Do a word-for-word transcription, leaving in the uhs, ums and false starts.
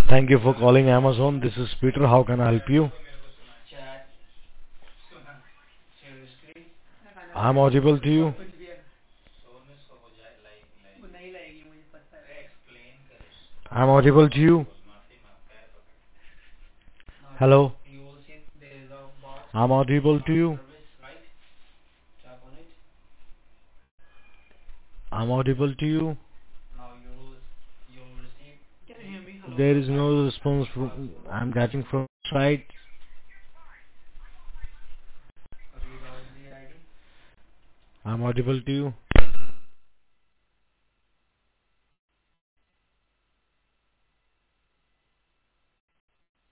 Thank you for calling Amazon. This is Peter. How can I help you? I'm audible to you. I'm audible to you. Hello. I'm audible to you. I'm audible to you. There is no response from I'm getting from side. I'm audible to you.